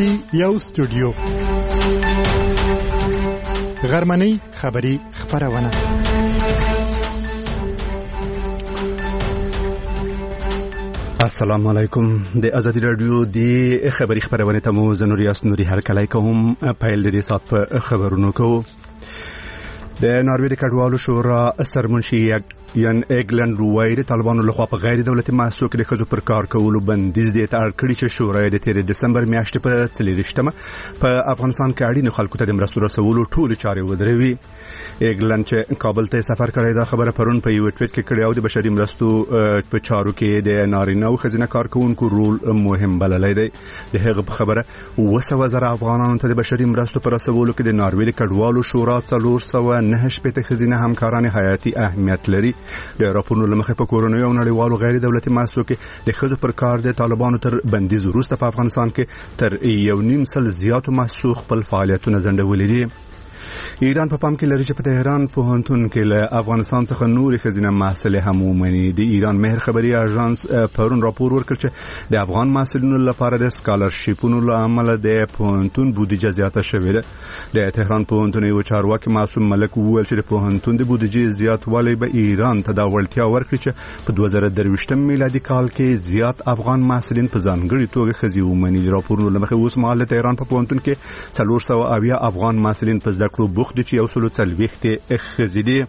کې یو استودیو غرمنۍ خبری خبرونه. السلام علیکم. د ازادي رادیو د خبری خبرونه ته مو زنوریاس نوري هرکلی کوم. پیل د دې سات په خبرونو کوو. د ناروې د کډوالو شورا سرمنشي یان ایګلند وایي د طالبانو لخوا په غیر دولتي مؤسسو کې د ښځو پر کار کولو بندیز د اطاعت کړي چې شورا د 13 دسمبر میاشتې په 24مه په افغانستان کې اړینو خلکو ته د مرستو رسولو ټول چارې ودروي. ایګلند چې کابل ته سفر کړی دا خبره پرون په یو ټویټ کې کړی او د بشري مرستو په چارو کې د نارینه او ښځینه کارکونکو رول مهم بللی دی. د هغه په خبره 200,000 افغانانو ته د بشري مرستو پر رسولو کې د ناروې د کډوالو شورا 409 شپېته ښځینه همکاران حیاتي اهمیت لري. د راپورونو لمخې په کورونو او نړیوالو غیر دولتي مؤسسو کې د ښځو پر کار د طالبانو تر بندیز وروسته په افغانستان کې تر 1.5 زیاتو مؤسسو خپل فعالیتونه ځنډولي دي. ایران په پام کې لري چې په تهران پوهنتون کې له افغانستان څخه نور ښځینه محصلې هم ومني. د ایران مهر خبري اژانس پرون راپور ورکړ چې د افغان محصلینو لپاره د سکالرشیپونو له امله د پوهنتون بودیجه زیاته شوې ده. د تهران پوهنتون یو چارواکي معصوم ملک وویل چې د پوهنتون د بودیجې زیاتوالی به ایران ته د وړتیا ورکړي چې په 2023 میلادي کال کې زیات افغان محصلین په ځانګړي توګه ښځې ومني. د راپورونو لمخې اوس مهال د تهران په پوهنتون کې 470 افغان محصلین په زده کړو بوخت دي چې یو سلو څلوېښت ښځې دي.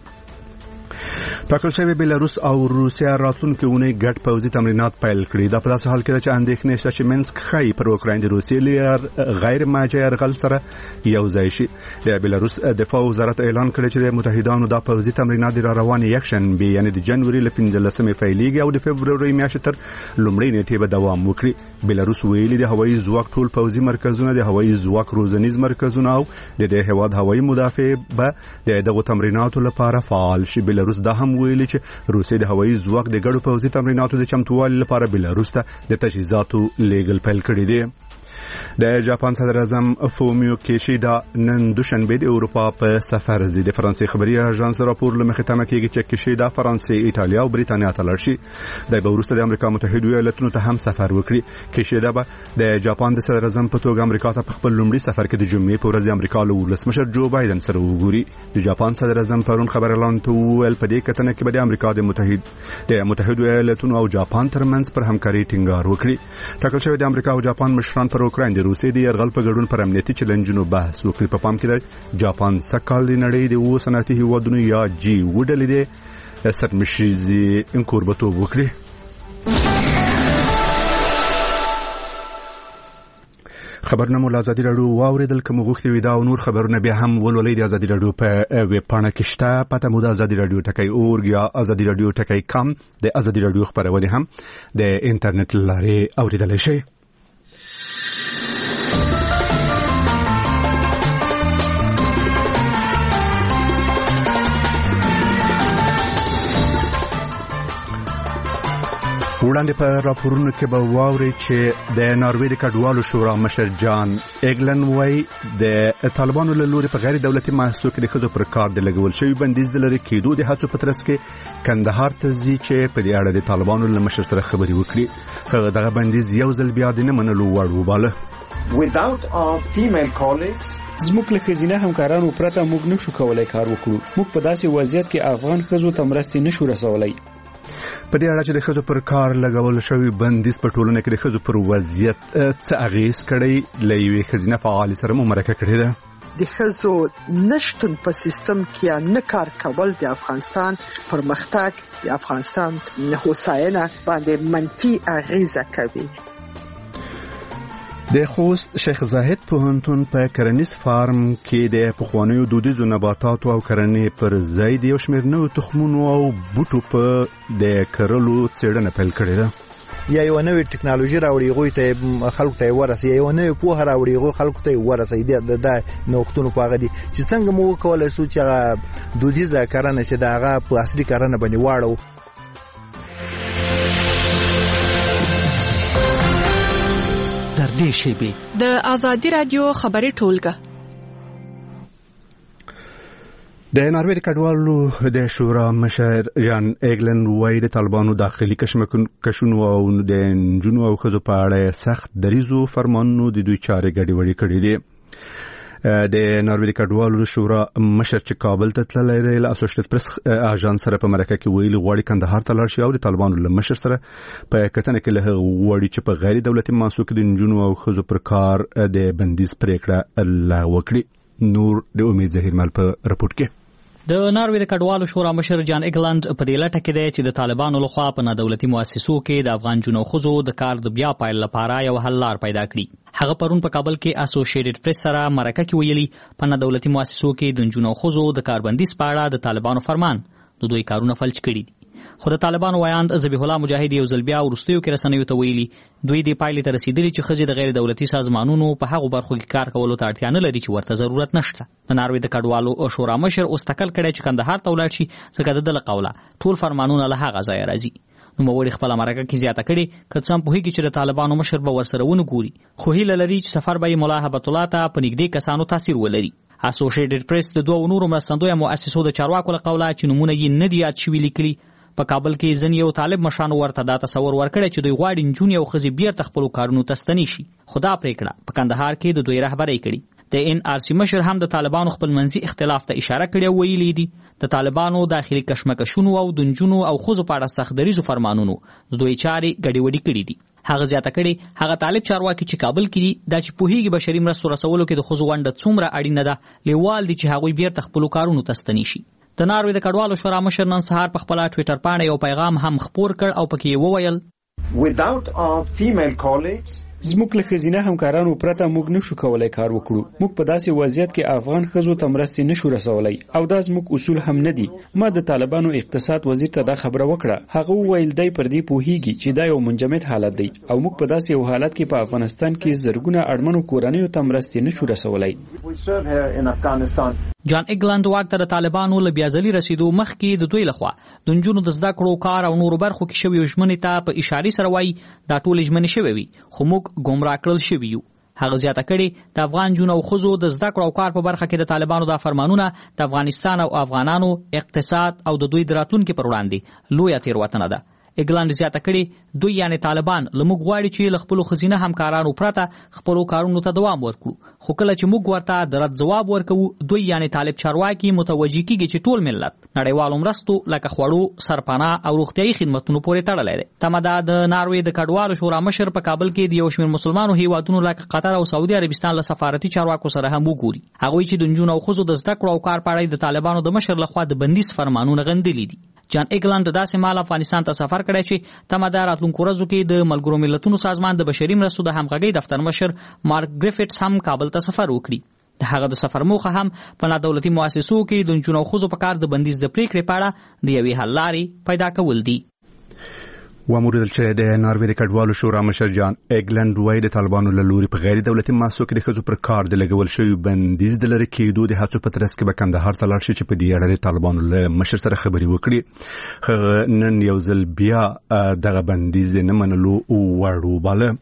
ټاکل شوی بلاروس او روسیا راتلونکي اونۍ ګډ پوځي تمرینات پیل کړي. دا په داسې حال کې ده چې اندېښنې شته چې منسک ښایي پر اوکراین د روسیې له غیر ماجه یرغل سره یو ځای شي. د بلاروس دفاع وزارت اعلان کړی چې د متحدانو دا پوځي تمرینات د روانې یکشنبې یعنې د جنوري له 15مې پیلېږي او د فبروري میاشتې تر لومړۍ نیټې به دوام وکړي. بلاروس ویلي د هوایي ځواک ټول پوځي مرکزونه د هوایي ځواک روزنیز مرکزونه او د هیواد هوایي مدافع به د دغو تمریناتو لپاره فعال شي. بلاروس دا هم ویلي چې روسیې د هوایي ځواک د ګډو پوځي تمریناتو د چمتووالي لپاره بلاروس ته د تجهیزاتو لیږل پیل کړي دي. د جاپان صدر اعظم فومیو کیشیدا نن دوشنبه د اروپا په سفر ځي. د فرانسې خبري اژانس راپور لمخې تمه کیږي چې کیشیدا فرانسې، ایټالیا او بریتانیا ته لاړ شي. د وروسته د امریکا متحده ایالاتونو ته هم سفر وکړي. کیشیدا به د جاپان د صدر اعظم په توګه امریکا ته په خپل لومړي سفر کې د جمعې په ورځ د امریکا له ولسمشر جو بایدن سره وګوري. د جاپان صدر اعظم پرون خبر اعلان ویل په دې کتنه کې به د امریکا د متحده ایالاتونو او جاپان ترمنځ پر همکاري ټینګار وکړي. ټاکل شوی د امریکا او جاپان مشران پر اوکراین د روسیې د یرغل په ګډون پر امنیتي چیلنجونو بحث وکړي. په پام کې ده جاپان سکهال د نړۍ د 2 صنعتي هیوادونو یا جی وډلې د سرمشيزي کوربتوب وکړي. خبرونه مو ازادي رادیو واوریدل. کوم غوښتي وي دا او نور خبرونه به هم ولولې د ازادي رادیو په ویب پاڼه کې شته. پته مو د ازادي رادیو ټکی اورګ یا ازادي رادیو ټکی کام. د ازادي رادیو خبرونه هم د انټرنیټ لارې اوریدل شي. وړاندې په راپورونو کې به واوري چې د ناروې د کډوالو شورا مشر جان ایګلن وایي د طالبانو له لوري په غیر دولتي مؤسسو کې د ښځو پر کار د لګول شوی بندیز د لري کېدو د هڅو په ترڅ کې کندهار ته ځي چې په دې اړه د طالبانو له مشر سره خبرې وکړي. هغه دغه بندیز یو ځل بیا د نه منلو وړ وباله. Without our female colleagues زموږ له ښځینه همکارانو پرته موږ نشو کولای کار وکړو. موږ په داسې وضعیت کې افغان ښځو ته مرستې نشو رسولای. په دې اړه چې د ښځو پر کار لګول شوی بندیز په ټولنه کې د ښځو پر وضعیت څه اغیز کړی له یوې ښځینه فعال سره مو مرکه کړې ده. د ښځو نشټون په سیستم کې نه کار کول د افغانستان پرمختګ، د افغانستان هوساینه باندې منفي اغیزه کوي. د خوست شیخ زاهد پوهنتون په کرنیز فارم کې د پخوانیو دودیزو نباتاتو او کرنې پر ځای د یو شمېر نوو تخمونو او بوټو په د کرلو څېړنه پیل کړې ده. یا یو نوې ټکنالوژي راوړي غوي ته خلکو ته ورسي، یو نوې پوهه راوړي غوي خلکو ته ورسي. د نوښتونو په غدي چې څنګه مو کولای شو چې دودیزه کرنه چې دغه په اصلي کرنه باندې واړو. د ازادي رادیو خبري ټولګه د ناروې د کډوالو د شورا مشر جان ایګلن وایي د طالبانو داخلي کشمکشونو او د نجونو او ښځو په اړه سخت دریځو فرمانونو د دوی چارې ګډوډې کړې دي. د ناروې د کډوالو شورا مشر چې کابل ته تللی دی له اسوسییټډ پریس اژانس سره په مرکه کې ویلي غواړي کندهار ته لاړ شي او د طالبانو له مشر سره په کتنه کې له غواړي چې په غیر دولتي مؤسسو کې د نجونو او ښځو پر کار د بندیز پریکړه لغوه کړي. نور د امید ظهیر مل په رپورټ کې د ناروې د کډوالو شورا مشر جان ایګلند په دې لټه کې دی چې د طالبانو لخوا په نادولتي مؤسسو کې د افغان جنو ښځو د کار د بیا پیل لپاره یو حل لار پیدا کړي. هغه پرون په کابل کې اسوسییټډ پریس سره مرکه کې ویلي په نادولتي مؤسسو کې د جنو ښځو د کاربندیز په اړه د طالبانو فرمان د دوی کارونه فلج کړي دي. خو د طالبانو ویاند ذبیح الله مجاهد یو ځل بیا وروستیو کې رسنیو ته ویلي دوی د پایلې ته رسیدلي چې ښځې د غیر دولتي سازمانونو په هغو برخو کې کار کولو ته اړتیا نه لري چې ورته ضرورت نشته. د ناروې د کډوالو شورا مشر اوس تکل کړی چې کندهار ته ولاړ شي ځکه د ده له قوله ټول فرمانونه له هغه ځایه راځي. نوموړي خپله مرکه کې زیاته کړې که څه هم پوهېږي چې د طالبانو مشر به ورسره ونه ګوري خو هیله لري چې سفر به یې ملا هبت الله ته په نږدې کسانو تاثیر ولري. اسوسییټډ پریس د دوو نورو مرستندویه مؤسسو د چارواکو له قوله چې نومونه یې نه دي یاد شوي لیکلي. په کابل کې ځینې یو طالب مشرانو ورته دا تصور ورکړی چې دوی غواړي نجونې او ښځې بیرته خپلو کارونو ته ستنې شي خو دا پرېکړه په کندهار کې د دوی رهبرۍ کړي. د NRC مشر هم د طالبانو خپلمنځي اختلاف ته اشاره کړې او ویلي دي د طالبانو داخلي کشمکشونو او د نجونو او ښځو په اړه سخت دریځو فرمانونو د دوی چارې ګډوډې کړي دي. هغه زیاته کړې هغه طالب چارواکي چې کابل کې دي دا چې پوهېږي بشري مرستو رسولو کې د ښځو ونډه څومره اړینه ده لیوال دي چې هغوی بیرته خپلو کارونو ته ستنې شي. د ناروې د کډوالو شورا مشر نن سهار په خپله ټویټر پاڼه یو پیغام هم خپور کړ او پکې یې وویل Without our female colleagues زموږ له ښځینه همکارانو پرته موږ نشو کولای کار وکړو. موږ په داسې وضعیت کې افغان ښځو ته مرستې نشو رسولی او دا زموږ اصول هم نه دي. ما د طالبانو اقتصاد وزیر ته دا خبره وکړه. هغه وویل دی پر دې پوهیږي چې دا یو منجمد حالت دی او موږ په داسې یو حالت کې په افغانستان کې زرګونه اړمنو کورنیو ته مرستې نشو رسولی. جان ایګلند واک ته د طالبانو له بیازلي رسیدو مخکې د دوی لخوا د نجونو د زده کړو کار او نورو برخو کې شویو ژمنې ته په اشارې سره وایي دا ټولې ژمنې شوې وي خو موږ ګمراه کړل شوي یو. هغه زیاته کړې د افغان جنو او ښځو د زده کړو او کار په برخه کې د طالبانو دا فرمانونه د افغانستان او افغانانو اقتصاد او د دوی د راتلونکي پر وړاندې لویه تېروتنه ده. ایګلند زیاته کړې دوی یعنی طالبان له موږ غواړي چې له خپلو ښځینه همکارانو پرته خپلو کارونو ته دوام ورکړو خو کله چې موږ ورته د رد ځواب ورکوو دوی یعنی طالب چارواکي متوجه کیږي چې ټول ملت نړیوالو مرستو لکه خوړو سرپناه او روغتیایي خدمتونو پورې تړلی دی. تمه ده د ناروې د کډوالو شورا مشر په کابل کې د یو شمېر مسلمانو هیوادونو لکه قطر او سعودي عربستان له سفارتي چارواکو سره هم وګوري. هغوی چې د نجونو او ښځو د زده کړو او کار په اړه د طالبانو د مشر لخوا د بندیز فرمانونه غندلي دي. جان ایګلند داسې مهال افغانستان ته سفر کړی چې تمه ده راتلونکو ورځو کې د ملګرو ملتونو سازمان د بشري مرستو د همغږۍ دفتر مشر مارک ګریفټس هم کابل ته سفر وکړي. د هغه د سفر موخه هم په نادولتي مؤسسو کې د نجونو او ښځو په کار د بندیز د پریکړې په اړه د یوې حل لارې پیدا کول دي. وموریدل چې د ناروې د کډوالو شورا مشر جان ایګلند وایي د طالبانو له لوري په غیر دولتي مؤسسو کې د ښځو پر کار د لګول شوي بندیز د لرې کېدو د هڅو په ترڅ کې به کندهار ته لاړ شي چې په دې اړه د طالبانو له مشر سره خبرې وکړي. هغه نن یو ځل بیا دغه بندیز د نه منلو وړ وباله.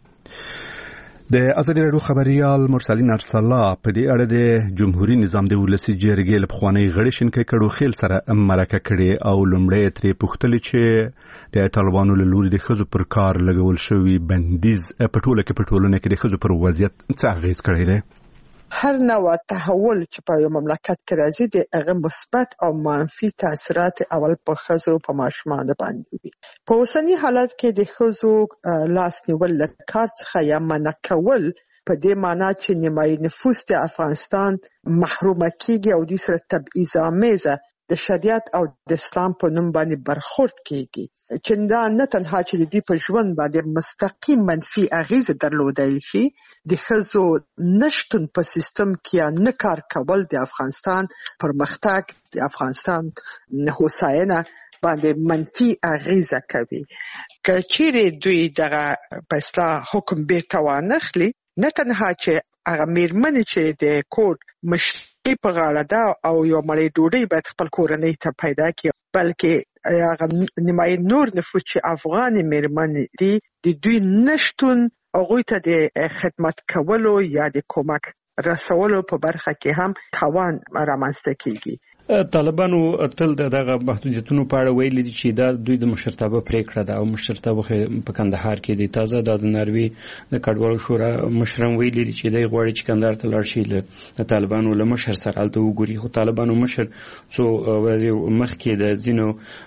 د ازادي راډیو خبريال مرسلین ارسلا په دې اړه د جمهوریت نظام د ولسی جرګې له پخوانی غړي شینکې کډو خیل سره مرکه کړي او لومړی ترې پوښتنه چې د طالبانو له لوري د ښځو پر کار لګول شوی بندیز په ټوله کې په ټولنه کې د ښځو پر وضعیت څه اغیز کړی دی. هر نوع تحول چې په یو مملکت کې راځي د هغه مثبت او منفي تاثیرات اول په ښځو په ماشومانو باندې وي. په اوسني حالت کې د ښځو لاس نیول له کار څخه یا منع کول په دې معنی چې نیمایي نفوس د افغانستان محرومه کیږي او دوی سره تبعیض‌آمیزه د شریعت او د اسلام په نوم باندې برخورد کیږي چې دا نه تنها چې د دې په ژوند باندې مستقیم منفي اغیزه درلودای شي د ښځو نشټون په سیستم کې نه کار کول د افغانستان پرمختګ د افغانستان هوساینه باندې منفي اغیزه کوي. که چیرې دوی دغه په اصطلاح حکم بیرته وانخلي نه تنها چې هغه میرمنې چې د کور مشري په غاړه ده او یو مړۍ ډوډۍ باید خپل کورنۍ ته پیدا کړي بلکې هغه نیمایي نور نفوس چې افغان میرمنې دي د دوی نشتون هغوی ته د خدمت کولو یا د کمک رسولو په برخه کې هم توان رامنځته کیږي. طالبانو تل دغه محدودیتونو په اړه ویلي دي چې دا دوی د مشرتابه پریکړه ده او مشرتابه په کندهار کې دي. تازه د ناروی د کډوالو شورا مشرم ویلي دي چې د غوړي چې کندهار ته لاړ شي له طالبانو له مشر سره الته وګوري. خو طالبانو مشر څو ورځې مخکې د ځینو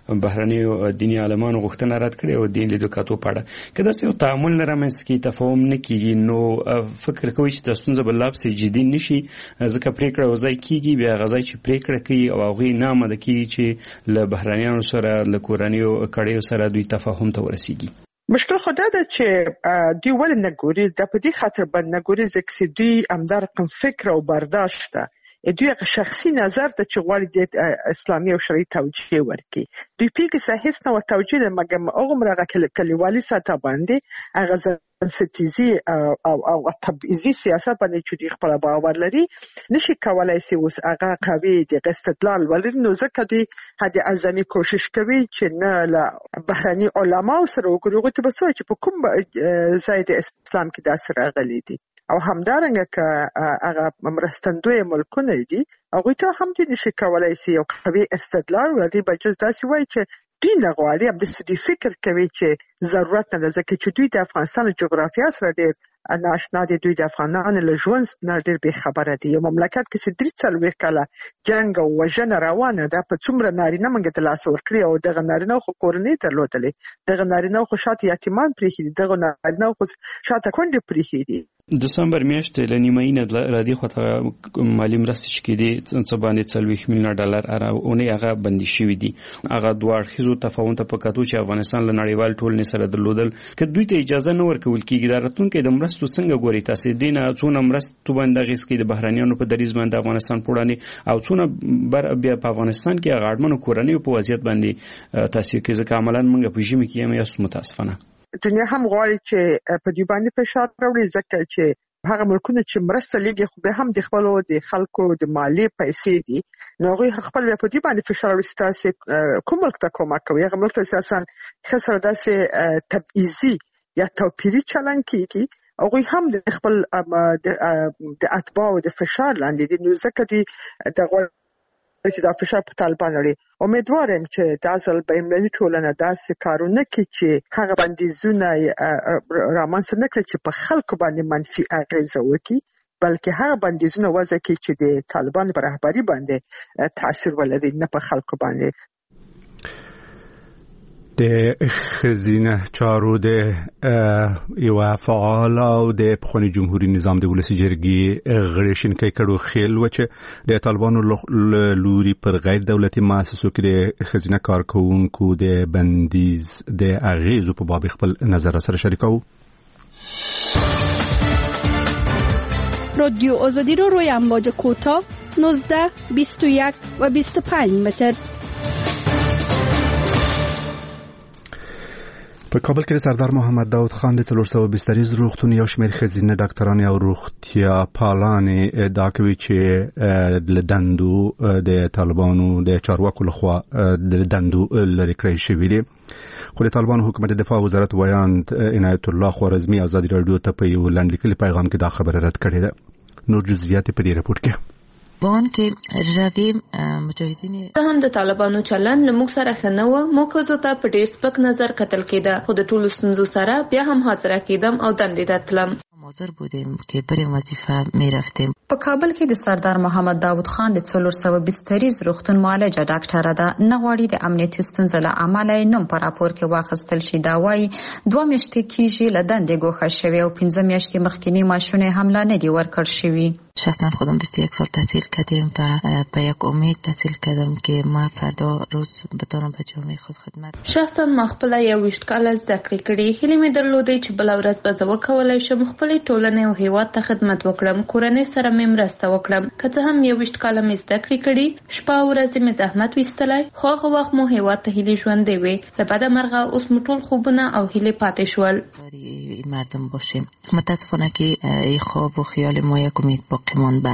بهرنیو دیني عالمانو غوښتنه رد کړې او دین لیدو کاتو پاړه کله چې تعامل نه رامنځته کی تفاهم نه کیږي نو فکر کوي چې د ستونزې بل لابس جدي نشي ځکه پریکړه وځي کیږي بیا غځای چې پریکړه کوي او هغه نامه د کی چې له بهرنیانو سره له کورنیو کړيو سره دوی تفاهم ته ورسیږي. مشکل خدا ده چې دوی ول نه ګوري د په دې خاطر باندې نه ګوري ځکه دوی امدار کوم فکر او برداشت ده دوی شخصي نظر ته چې غواړي د اسلامي او شرعي توجیه ورکړي. دوی پیګه صحیح نه و توجیه مګم هغه کلیوالي ساته باندې هغه ستیزي او تبعیضي سیاست باندې چې دوی خپل باور لري نشي کولای سي اوس هغه قوي د استدلال ولري. نو ځکه دوی هدي اعظمي کوشش کوي چې نه له بهرني علما سره وګوري چې په کوم ځای د اسلام کې د اثر غلي دي او همدارنګه که هغه مرستندوی ملکونه دي هغه ته هم دي نشي کولای سي یو قوي استدلال ولري. بجز داسې وایي چې دوی نه غواړي هم د دې فکر کوي چې ضرورت نه ځکه چې دوی د افغانستان جغرافیه سره ډېر ناشنا دي. دوی د افغانانو له ژوند نه ډېر بې خبره دي. یو مملکت کې 43 کاله جنگ او وژنه روانه ده په څومره نارینه منګه د لاس ورکړي او دغه نارینه خو کورنۍ درلودلې دغه نارینه خو شاته یتیمان پریخي دغه نارینه خو شاته کونډې پریخي دي. دسمبر میاشتې له نیمایي را دي خو ته مالی مرستې چې کېدې څه باندې 40 میلیونه ډالر اونۍ هغه بندي شوي دي. هغه دوه اړخیزو تفاهم ته په کتو چې افغانستان له نړیوال ټولنې سره درلودل که دوی ته اجازه نه ورکول کېږي دا راتلونکی د مرستو څنګه ګوري تاسو دینه څونه مرستو باندې اغېز کوي د بهرنیانو په دریځ باندې افغانستان پوړاني او څونه بیا په افغانستان کې هغه اړمنو کورنیو په وضعیت باندې تاثیر کوي ځکه عملاً موږ په ژمي کې یې متاسفانه دنیا هم غواړي چې په دې باندې فشار راوړي ځکه چې هغه ملکونه چې مرسته لګي خو به هم د خپلو د خلکو د مالی پیسې دي نو هغه خپل په دې باندې فشار راوړي کوم ملک ته کومک کوي. هغه ملک ته اساساً خسر داسې تبعیضي یا توپیري چلن کیږي هغه هم د خپل د اتباعو د فشار لاندې دي. نو ځکه دي د چې دا فشار په طالبان لري. امیدوارم چې د ځل بین‌المللي ټولنه داسې کارونه کوي چې هغه بندیزونه رامنځته نه کړي چې په خلکو باندې منفي اغیزه وکړي بلکې هغه بندیزونه وضع کړي چې د طالبان پر رهبری باندې تاثیر ولري نه په خلکو باندې. د خزینه چارو د یو فعال او د پخوانی جمهوریت نظام د ولسی جرګې غړي شینکې کړو خیل و چې د طالبانو لوري پر غیر دولتي مؤسسو کې د خزینه کارکونکو د بندیز د اغیزو په باب خپل نظر سره شریکو. رادیو آزادی رو روی امواج کوتاه 19 21 و 25 متر. په کابل کې سردار محمد داود خان د 420 روغتون یو شمېر خزینه ډاکټران او روغتیا پالان ادعا کوي چې د دندو د طالبانو د چارواکو لخوا د دندو لري کړی شوی دی. خو د طالبانو حکومت دفاع وزارت ویاند عنایت الله خوارزمی ازادي رادیو ته په یو لنډلیکلي پیغام کې دا خبره رد کړې ده. نور جزئیات په دې راپور کې بان کې روي مجاهدین هم د طالبانو چلن لموږ سره خنوه موکزو ته په ډیر سپک نظر قتل کېده خو د ټولو ستونزو سره بیا هم حاضر کېدم او دندې ته تلم. حاضر بودیم که برای وظیفه می رفتیم. په کابل کې د سردار محمد داود خان د 420 روغتون معالجه ډاکټره ده نغواړي د امنیتي ستونزو له امله نوم په راپور کې واخیستل شي. دا وايي 2 میاشتې کېږي له دندې ګوښه شوی او 15 میاشتې مخکینی ماشونه حمله نه دی ورکړ شوی. شخصا خودم 21 سال تحصیل کردم و به یک امید تحصیل کردم که ما فردا روز بتونم به جامعه خود خدمت. شخصا ما خپل 21 کال زده کړې کړې هیله مې درلودې چې بل ورځ به زه وکولای شم خپل ټولنې او هیواد ته خدمت وکړم. کورنۍ سره مې مرسته وکړم. که څه هم 21 کال مې زده کړې کړې شپه او ورځ مې زحمت ویستلای خو هغه وخت مو هیواد ته هیلې ژوندې وې. له بده مرغه اوس مو ټول خوبونه او هیلې پاتې شول. مردم باشیم متاسفانه که ای خواب و خیال ما یک امید باقی مانده است.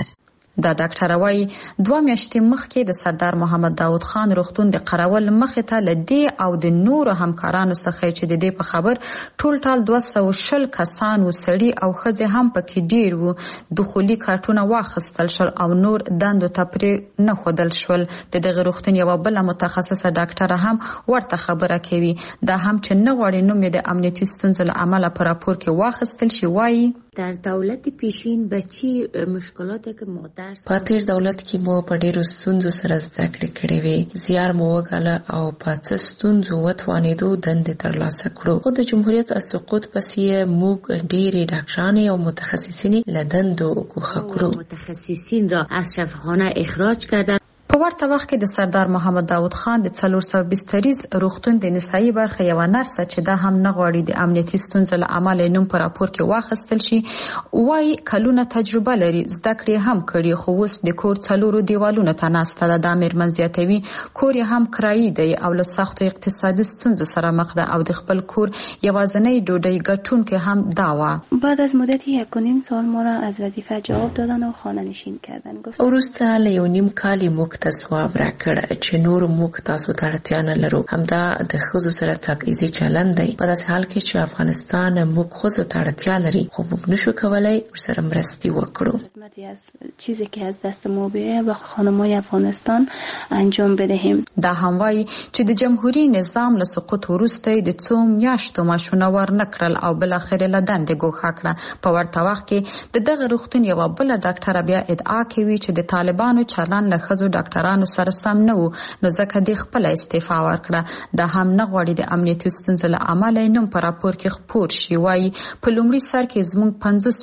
دا ډاکټر وايي 2 میاشتې مخکې د سردار محمد داود خان روغتون د قراول مخې ته لدی او د نورو همکارانو څخه چې د دې په خبر ټول 220 کسان وسړي او ښځې هم پکې ډیر وو دخولي کارتونه واخیستل شول او نور دندو ته پرې نه ښودل شول. د دغه روغتون یوه بله متخصصه ډاکټره هم ورته خبره کوي. دا هم چې نه غواړي نوم یې د امنیتي ستونزو له امله په راپور کې واخیستل شي. وایي در دولت پیشین به چی مشکلاتی که ما درس په تیر دولت کې مو په ډیرو ستونزو سره زده کړې کړې وې زیار مو وګاله او په څه ستونزو وتوانېدو دندې ترلاسه کړو. خو د جمهوریت از سقوط پس یې موږ ډېرې ډاکټرانې او متخصصین له دندو ګوښه کړو. متخصصین را از شفاخانه اخراج کردن. په ورته وخت کې د سردار محمد داود خان د 420 تریز روغتون د نسایي برخه یو نرسه چې دا هم نه غواړي د امنیتي ستونزو له امله نوم په راپور کې واخیستل شي. وایي کلونه تجربه لري زده کړې هم کړي خو اوس د کور 4 دیوالونو ته ناسته ده. د میرمن زیاتوي کور یې هم کرایي دی او له سختو اقتصادي ستونزو سره مخ ده او د خپل کور یوازینی ډوډۍ ګټونکې هم دا وه. بعد از مدتی 1.5 سال ما را از وظیفه جواب دادن و خانه نشین کردن. وروسته له یو نیم کال موږ تصواب راکړه چې نور موږ تاسو ته اړتیا نه لرو. همدا د ښځو سره تبعیضي چلند دی په داسې حال کې چې افغانستان موږ ښځو ته اړتیا لري خو موږ نشو کولی ورسره مرستې وکړو. خدمتی از چیزی که از دست ما بیایه به خانم‌های افغانستان انجام بدهیم. دا هم وایي چې د جمهوریت نظام له سقوط وروسته د 2 میاشتو معاشونه ورنکړل او بل اخر له دندې ګوښه کړه. په ورته وخت کې د دغه روغتون یو بل ډاکټر بیا ادعا کوي چې د طالبانو چلند له ښځو ډاکټرانو سره سم نه وو نو ځکه د خپل استعفا ورکړه. دا هم نه غواړي د امنیتي ستونزو له امله نوم په راپور کې خپور شي. وایي په لومړي سر کې زموږ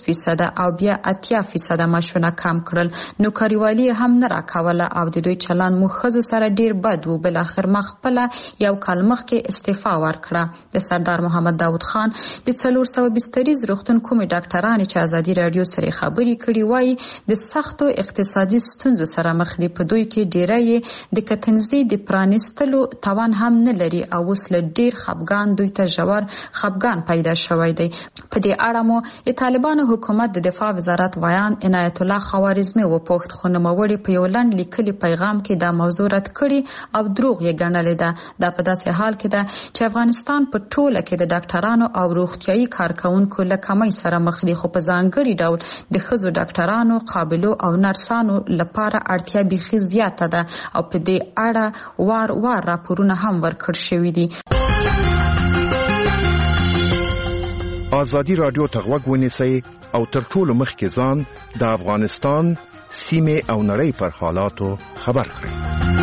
50% او بیا 80% معاشونه کم کړل. نوکریوالي هم نه راکوله او د دوی چلند مو ښځو سره ډیر بد وو. بل اخر ما خپل یو کال مخکې استعفا ورکړه. د سردار محمد داود خان د 420 تریز روغتون کومې ډاکټرانې چې ازادي رادیو سره خبرې کړي وایي د سختو اقتصادي ستونزو سره مخ دي. په دوی کې ډیری د کتنزي د پرانستلو توان هم نه لري او اوس له ډیر خپګان دوی ته ژور خپګان پیدا شوی دی. په دې اړه مو د طالبانو حکومت د دفاع وزارت ویان عنایت الله خوارزمي وپوښت خو نوموړي په یو لنډ لیکلي پیغام کې دا موضوع رد کړي او دروغ یې ګڼلې ده. دا په داسې حال کې ده چې افغانستان په ټوله کې د ډاکټرانو او روغتیايي کارکونکو له کمۍ سره مخ دي خو په ځانګړي ډول د ښځو ډاکټرانو قابلو او نرسانو لپاره اړتیا بیخي زیاته ده او په دې اړه وار راپورونه هم ورکړ شوي دي. آزادي رادیو ته غوږ ونیسئ او تر ټولو مخکې ځان د افغانستان سیمې او نړۍ پر حالاتو خبر کړئ.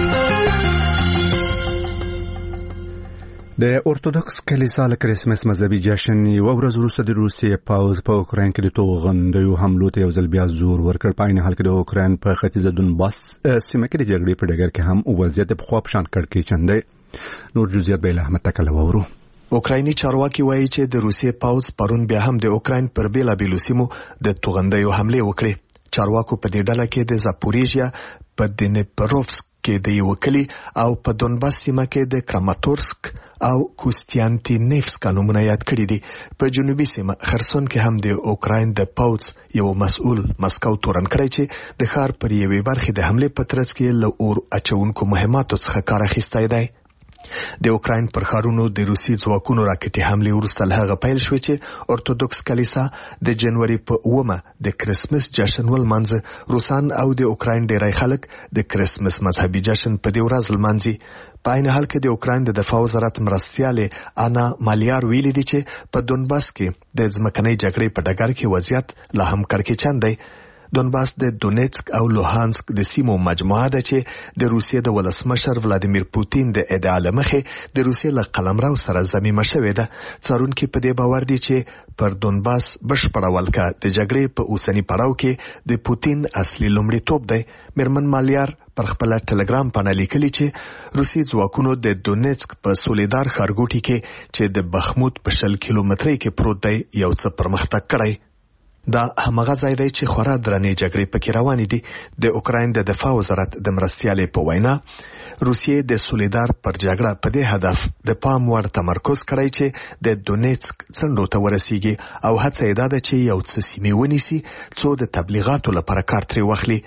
د اورتودوکس کلیسا له کریسمس مذهبي جشن یو ورځ وروسته د روسیې پاوز په اوکراین کې د توغندیو حملو ته یو ځل بیا زور ورکړ. په عین حال کې د اوکراین په ختیځه دونباس سیمه کې د جګړې په ډګر کې هم وضعیت په خوا په شان کړکېچن دی. نور جزئیات به له احمد تکل وورو. اوکرایني چارواکي وایي چې د روسیې پاوز پرون بیا هم د اوکراین پر بیلابیلو سیمو د توغندیو حمله وکړه. چارواکو په دې ډله کې د زاپوریژیا په دنیپروفسک کې د یو کلی او په دونباس سیمه کې د کراماتورسک او کوستیانتینیفسک نومونه یاد کړی دي. په جنوبي سیمه خرسون کې هم د اوکراین د پاوز یو مسؤل مسکو تورن کړی چې د ښار پر یوې برخې د حمله په ترڅ کې له اور اچونکو مهماتو څخه کار اخیستی دی. د اوکراین پر ښارونو د روسي ځواکونو راکټي حمله وروسته له هغه پیل شوې چې اورتودوکس کلیسا د جنوري په 9 د کرسمس جشن ولمانځه. روسان او د اوکراین ډیری خلک د کرسمس مذهبي جشن په دې ورځ لمانځي. په عین حال کې د اوکراین د دفاع وزارت مرستیاله انا مالیار ویلي دي چې په دونباس کې د ځمکنۍ جګړې په ډګر کې وضعیت لا هم کړکېچن دی. دونباس د دونیتسک او لوهانسک د سیمو مجموعه ده چې د روسیې د ولسمشر ولادیمیر پوتین د ادعا لمخې د روسیې له قلمرو سره ضمیمه شوې ده. څارونکي په دې باور دي چې پر دونباس بشپړه ولکه د جګړې په اوسنی پړاو کې د پوتین اصلي لومړیتوب دی. میرمن مالیار پر خپل ټلګرام باندې لیکلي چې روسي ځواکونو د دونیتسک په سولیدار ښارګوټي کې چې د بخموت په 100 کیلومترۍ کې پروت دی یو څه پرمختګ کړی. دا همغه ځای دی چې خورا درنې جګړې پکې روانې دي. د اوکراین د دفاع وزارت د مرستیالې په وینا روسیې د سولیدار پر جګړه په دې هدف د پام وړ تمرکز کړی چې د دونیتسک څنډو ته ورسیږي او هڅه یې ده چې یو څه سیمې ونیسي څو د تبلیغاتو لپاره کار ترې واخلي.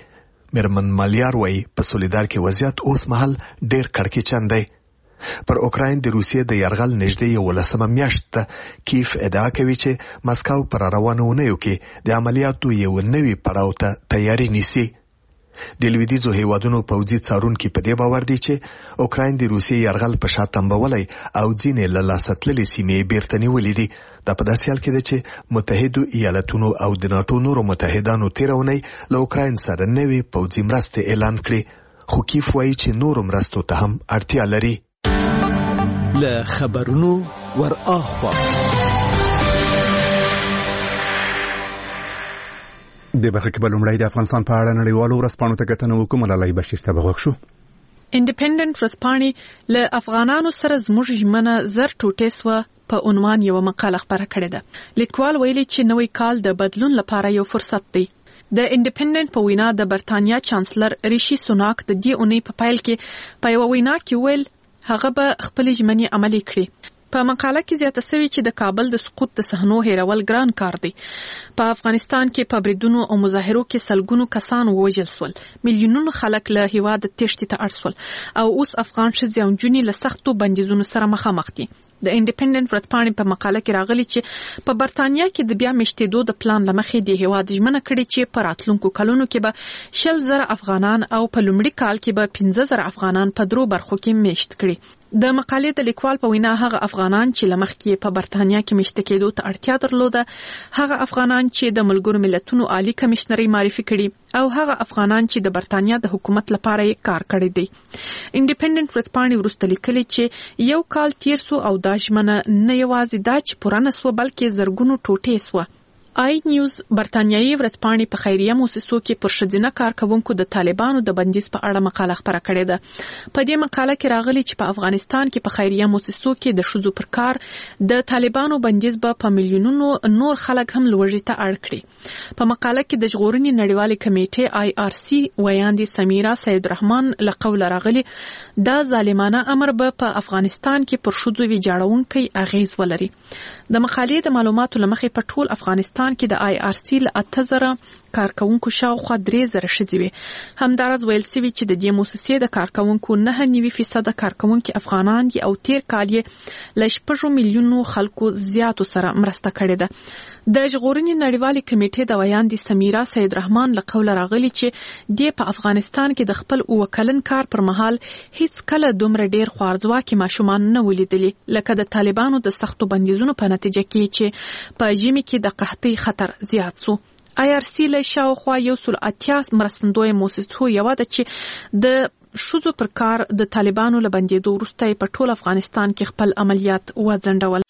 میرمن مالیار وایي په سولیدار کې وضعیت اوس مهال ډېر کړکېچن دی. پر اوکراین د روسیې د یرغل نږدې 11 میاشت ته کیف ادعا کوي چې مسکو پر روانو اونیو کې د عملیاتو یو نوي پړاو ته تیاری نیسي. د لویدیځو هیوادونو پوځي څارونکي په دې باور دي چې اوکراین د روسیې یرغل په شا تنبولی او ځینې له لاسه تللې سیمې بیرته نیولې دي. دا په داسې حال کې ده چې متحدو ایالتونو او د ناټو نورو متحدانو تېره اونۍ له اوکراین سره نوې پوځي مرستې اعلان کړې، خو کیف وایي چې نورو مرستو ته هم اړتیا لري. له خبرونو ور اخوا د برخه کې بلومړی د افغانستان په اړه نړیوالو ورځپاڼو ته کتنه وکړو. ملالۍ بشیر ته بغوښ شو. انډیپندنت ورځپاڼې له افغانانو سره زموږ ژمنه زر ټوټې سوه په عنوان یو مقاله خپره کړې ده. لیکوال ویلي چې نوې کال د بدلون لپاره یو فرصت دی. د انډیپندنت په وینا د برتانیا چانسلر ریشي سوناک د دې اونۍ په پایل کې په یو وینا کې ویل هغه به خپل ژمنې عملي کړي. په مقاله کې زیاته شوی چې د کابل د سقوط د صحنو هیرول ګران کار دی. په افغانستان کې په بریدونو او مظاهرو کې سلګونو کسان ووژل شول، میلیونونو خلک له هیواد تښتې ته اړ شول او اوس افغان ښځې او نجونې له سختو بندیزونو سره مخامخ دي. د انډیپندنت ورځپاڼې په مقاله کې راغلي چې په برتانیا کې د بیا مشتېدو د پلان لمخې د هیواد ژمنه کړې چې په راتلونکو کلونو کې به 100,000 افغانان او په لومړي کال کې به 15,000 افغانان په درو برخو کې میشت کړي. د مقالې د لیکوال په وینا هغه افغانان چې لمخکې په برتانیا کې میشت کېدو ته اړتیا درلوده، هغه افغانان چې د ملګرو ملتونو عالی کمشنري معرفي کړي او هغه افغانان چې د برتانیا د حکومت لپاره یې کار کړی دی. انډیپندنت ورځپاڼې وروسته لیکلي چې یو کال تیر سو او دا ژمنه نه یوازې دا چې پوره نه سوه بلکې زرګونو ټوټې سوه. آی نیوز برتانیایي ورځپاڼې په خیریه موسسو کې پر ښځینه کارکوونکو د طالبانو د بندیز په اړه مقاله خپره کړې ده. په دې مقاله کې راغلي چې په افغانستان کې په خیریه موسسو کې د ښځو پر کار د طالبانو بندیز به په میلیونونو نور خلک هم لوږې ته اړ کړي. په مقاله کې د ژغورنې نړیوالې کمیټې IRC ویاندې سمیرا سید رحمان له قوله راغلي دا ظالمانه امر به په افغانستان کې پر ښځو ویجاړونکی اغیز ولري. د مقالې د معلوماتو لمخې په ټول افغانستان کې د IRC له 8,000 کارکوونکو شاوخوا 3,000 ښځې وي. همداراز ویل شوي چې د دې موسسې د کارکوونکو 9.9% کارکوونکي افغانان دي او تیر کال یې له 6 میلیونو خلکو زیاتو سره مرسته کړې ده. د ژغورنې نړیوالې کمیټې د ویاندې سمیرا سید رحمان له قوله راغلي چې د په افغانستان کې د خپل اوکلن کار پر مهال هیڅ کله دومره ډیر خوارځواکي ماشومان نه ولیدلي لکه د طالبانو د سختو بندیزونو په نتیجه کې چې په ژمي کې د قحطۍ خطر زیات سو. IRC له شاوخوا 180 مرستندوی موسسو یو ده چې د ښځو پر کار د طالبانو له بندیدو وروسته په ټول افغانستان کې خپل عملیات وځنډول.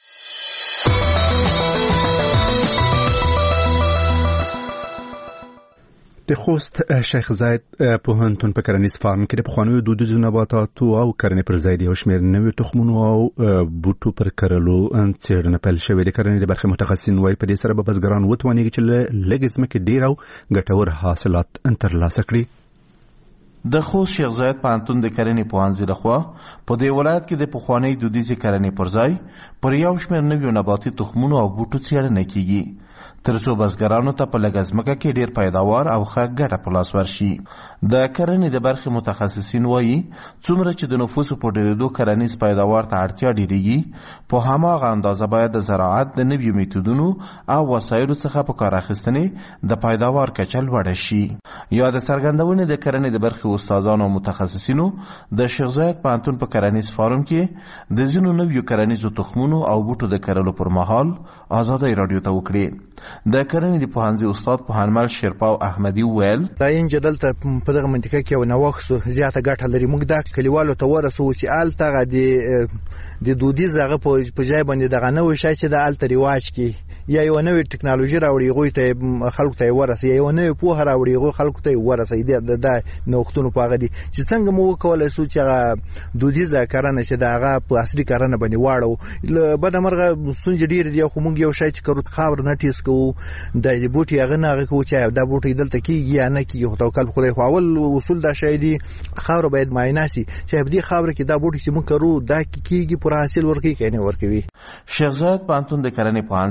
د خوست شیخ زاید پوهنتون په کرنیز فارم کې د پخوانیو دودیزو نباتاتو او کرنې پر ځای د یو شمېر نویو تخمونو او بوټو پر کرلو څېړنه پیل شوې ده. کرنې د برخې متخصصین وایي په دې سره به بزګران وتوانېږي چې له لږې ځمکې ډېر او ګټور حاصلات ترلاسه کړي. د خوست شیخ زاید پوهنتون د کرنې پوهنځي لخوا په دې ولایت کې د پخوانۍ دودیزې کرنې پر ځای پر یو شمېر نویو نباتي تخمونو او بوټو څېړنه کیږي ترڅو بزګرانو ته په لږه ځمکه کې ډېر پیداوار او ښه ګټه په لاس ورشي. د کرنې د برخې متخصصین وایي څومره چې د نفوسو په ډېرېدو کرنیز پیداوار ته اړتیا ډېرېږي په هماغه اندازه باید د زراعت د نویو میتودونو او وسایلو څخه په کار اخیستنې د پیداوار کچه لوړه شي. یا د څرګندونې د کرنې د برخې استادانو او متخصصینو د شیخ زاید پوهنتون په کرنیز فارم کې د ځینو نویو کرنیزو تخمونو او بوټو د کرلو پر مهال آزادۍ راډیو ته وکړې. د کرنې د پوهنځي استاد پوهنمل شیرپاو احمدي ویل دا انجه دلته په دغه منطقه کې یو نوښت زیاته ګټه لري. موږ دا کلیوالو ته ورسوو چې هلته د دودیز هغه په ځای باندې دغه نوی شی چې د هلته رواج کړي یا یو نوې ټکنالوژي راوړي هغوی ته خلکو ته یې ورسوي، یو نوې پوهه راوړي هغوی خلکو ته یې ورسوي. د نوښتونو په هغه دي چې څنګه موږ وکولی شو چې هغه دودیزه کرنه چې د هغه په عصري کرنه باندې واړو. له بده مرغه ستونزې ډېرې دي خو موږ یو شی چې کرو خاوره نه ټیز کوو د بوټي هغه نه هغه کوو چې دا بوټی دلته کېږي یا نه کېږي. خو توکل په خدای. خو اول اصول دا شی دي خاوره باید معاینه سي چې په دې خاوره کې دا بوټي چې موږ کرو دا کېږي پوره حاصل ورکوي که نه ورکوي. شیخ زاید پوهنتون د کرنې پوهنځی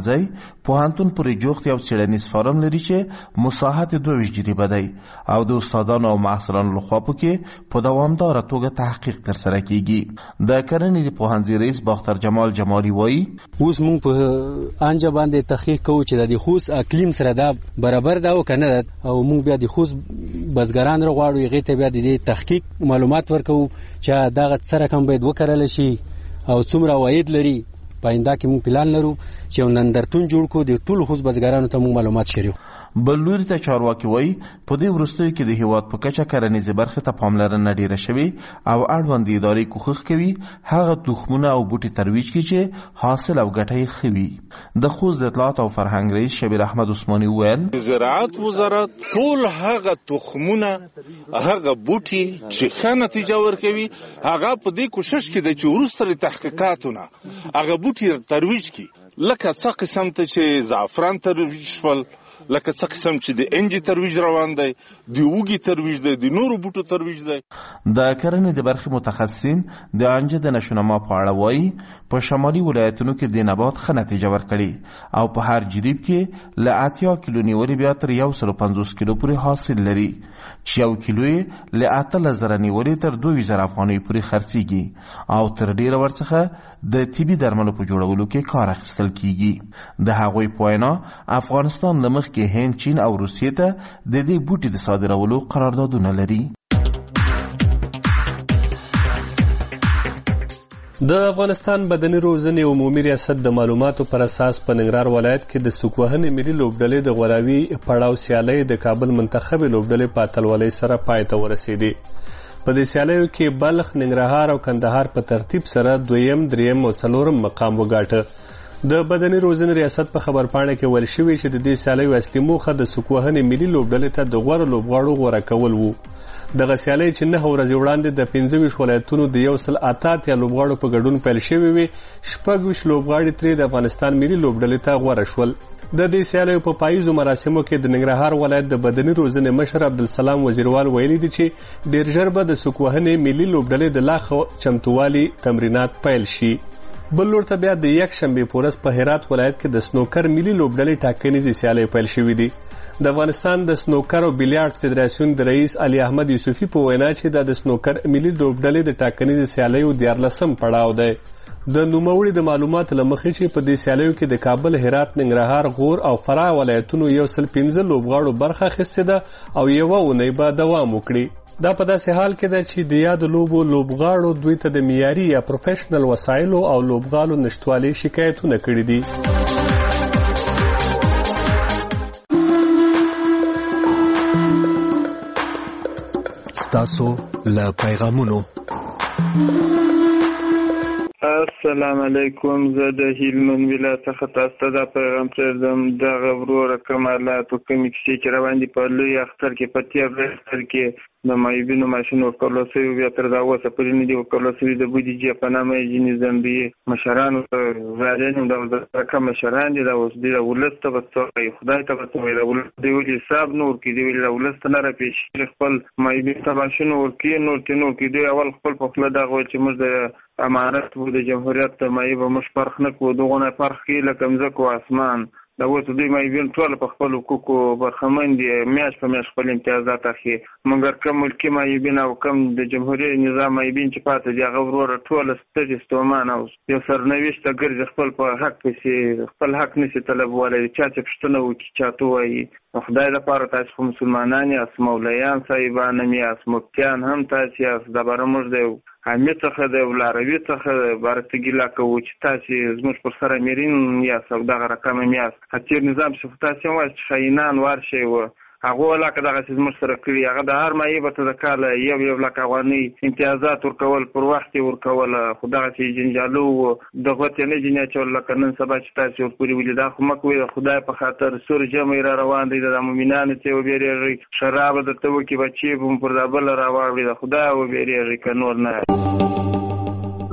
پوهنتون پورې جوخت یو څېړنیز فارم لري چې مساحت 22 جریبه دی او د استادانو او محصلانو لخوا پکې په دوامداره توګه تحقیق ترسره کیږي. د کرنې د پوهنځي رئیس باختر جمال جمالي وایي اوس موږ په انجا باندې تحقیق کوو چې د خوست اقلیم سره دا برابر ده او کنه او موږ بیا د خوست بزګران غواړو هغه ته بیا د تحقیق معلومات ورکوو چې دا غت سره کوم باید وکړل شي او څومره عواید لري. پاینده کې موږ پلان لرو چې یو نندرتون جوړ کړو د ټولو خوست بزګرانو ته موږ معلومات شریکو. بل لوري ته چارواکي وایي په دې وروستیو کې د هیواد په کچه کرنیزې برخې ته پاملرنه ډیره شوې او اړوند ادارې کوښښ کوي هغه تخمونه او بوټي ترویج کړي چې حاصل او ګټه یې ښه وي. د خوست د اطلاعات او فرهنګ رئیس شبیر احمد عثماني وویل زراعت وزارت ټول هغه تخمونه هغه بوټي چې ښه نتیجه ورکوي هغه په دې کوشش کې د چې وروسته تحقیقاتونه هغه بوټي ترویج کړي لکه څه قسم ته چې زعفران ترویج شول لکه څه قسم چې د انجی ترویج روان دی د وګي ترویج دی د نورو بوټو ترویج دی. د کرنې د برخې متخصصین د انجه د نشونما په اړه وایي په شمالي ولایتونو کې د نبات ښه نتیجه ورکړي او په هر جریب کې له 80 کیلو نیولې بیا تر 150 کیلو پورې حاصل لري چې یو کیلو یې له 8000 نیولې تر 2000 افغانۍ پورې خرڅیږي او تر ډیره ورڅخه د طبي درملو په جوړولو کې کار اخیستل کیږي. د هغوی په وینا افغانستان له مخکې هند، چین او روسیې ته د دې بوټي د صادرولو قراردادونه لري. د افغانستان بدني روزنې عمومي ریاست د معلوماتو پر اساس په ننګرهار ولایت کې د سکوهنې ملي لوبډلې د غوراوي پړاو سیالۍ د کابل منتخب لوبډلې په اتلولۍ سره پای ته ورسېدې. په دې سیالیو کې بلخ، ننګرهار او کندهار په ترتیب سره 2م، 3م او 4م مقام وګاټه. د بدني روزنې ریاست په خبرپاڼه کې ویل شوی چې د دې سیالیو اصلي موخه د سکوهنې ملي لوبډلې ته د غوره لوبغاړو غوره کول وو. دغه سیالۍ چې 9 ورځې وړاندې د 25 ولایتونو د 188 لوبغاړو په ګډون پیل شوې وي، 26 لوبغاړي ترې د افغانستان ملي لوبډلې ته غوره شول. د دې سیالیو په پاییزو مراسمو کې د ننګرهار ولایت د بدني روزنې مشر عبدالسلام وزیروال ویلي دي چې ډیر ژر به د سکوهنې ملي لوبډلې د لا چمتووالي تمرینات پیل شي. بل لور ته بیا د یکشنبې په ورځ په هرات ولایت کې د سنوکر ملي لوبډلې ټاکنیزې سیالۍ پیل شوې دي. د افغانستان د سنوکر او بیلیارډ فدراسیون د رئیس علي احمد یوسفي په وینا چې د سنوکر ملي لوبډلې د ټاکنیزې سیالیو 14م پړاو دی. د نوموړي د معلوماتو له مخې چې په دې سیالیو کې د کابل، هرات، ننګرهار، غور او فراه ولایتونو 115 لوبغاړو برخه اخیستې ده او یوه اونۍ به دوام وکړي. دا په داسې حال کې ده چې د یاد لوبو لوبغاړو دوی ته د معیاري یا پروفیشنل وسایلو او لوبغالو نشټوالي شکایتونه کړي دي. ستاسو له پیغامونو. السلام علیکم. زه د هلمند ولایت څخه تاسو ته دا پیغام پرېږدم. دغه وروره کوم حالات او کومې کیسې چې روان دي په لوی اختر کې په تېر اختر کې د معیوبینو ماشین ورکول شوی بیا تر دا اوسه پورې نه دي ورکول شوي. د بودیجې په نامه یې ځینې ځنډوي مشرانو زاړیان دا وزارتکه مشران دي دا اوس دوی د ولس ته به څه وایي خدای ته به څه وایي. د ولس دوی ولې حساب نه ورکوي دوی ولې د ولس ته نه راپېښېږي خپل معیوبینو ته ماشین ورکوي نور ترې نه ورکوي. دوی اول خپل په خوله دغه ویل چې موږ د امانت وو د جمهوریت د معیوب موږ فرق نه کوو دغونه فرق کوي لکه مځکه و اسمان. دا اوس دوی معیوبین ټول په خپل حقوقو برخمن دي میاشت په میاشت خپل امتیازات اخلي مګر کم ملکي معیوبین او کم د جمهوریت نظام معیوبین چې پاتې دي هغه وروره ټول ستړي ستومان او یو سرنوشت ګرځي خپل په حق پسې خپل حق نشي طلبولی چا چې پوښتنه وکړي چاته وایي خدای لپاره تاسو خو مسلمانان یاست مولایان صاحبان هم یاست مفتیان هم تاسو یاست دا باره موږ د حمید څخه د ولاروي څخه بارته ګیله کوو چې تاسو زموږ پر سر امیرین یاست او دغه رقم هم یاست هتیر نظام چې تاسو هم وایي چې خاینان ورشئ و هغه لکه دغسې زموږ سره کړي هغه د هر مایې به ته د کاله یو لک افغانۍ امتیازات ورکول پر وخت یې ورکوله خو دغسې جنجالو و د غوتې نه جنې اچول لکه نن سبا چې تاسې ورپورې ولي دا خو مه کوئ د خدای په خاطر سور جمع را روان دی د مؤمنانو ته وبېرېږئ شراب درته وکړي بچې به مو پر دا بله راواړوي د خدای وبېرېږئ که نور نه.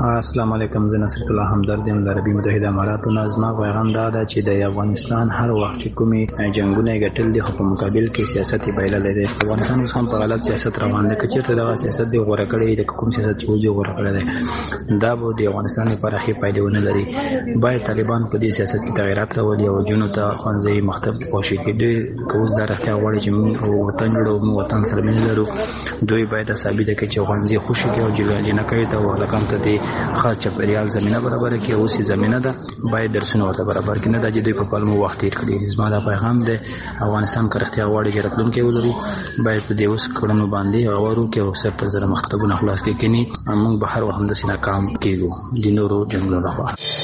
السلام علیکم، زه نصرت الله همدرد یم د عربي متحده اماراتو نه. زما پیغام دا ده چې د افغانستان هر وخت چې کومې جنگونه یې ګټل دي خو په مقابل کې سیاست یې بایللی دی. افغانستان اوس هم په غلط سیاست روان دی. که چېرته دغه سیاست دی غوره کړی د کوم سیاست چې وجو غوره کړی دی دا به د افغانستان لپاره ښې فایدې ونه لري. باید طالبان په دې سیاست کې تغیرات راولي او جنو ته ښوونځي مکتب خوشي کړي. دوی که اوس دا رښتیا غواړي چې موږ وطن جوړو، موږ وطن سره مینه لرو، دوی باید ثابته کړي چې ښوونځي خوشي کړي او جنکیو ته او هلکانو ته د خاص چاپیریال زمینه برابر کړي. اوس زمینه ده باید درسونه ورته برابر کړي، نه دا چې دوی په پلمو وخت تیر کړي. زما دا پیغام دی افغانستان که رښتیا غواړي چې راتلونکی ولري باید په دې اوس کړنو باندې غور وکړي او سر تر سره مکتبونه خلاص کړي. موږ به هر وخت همداسې ناکام کېږو د نورو جنګونو لخوا.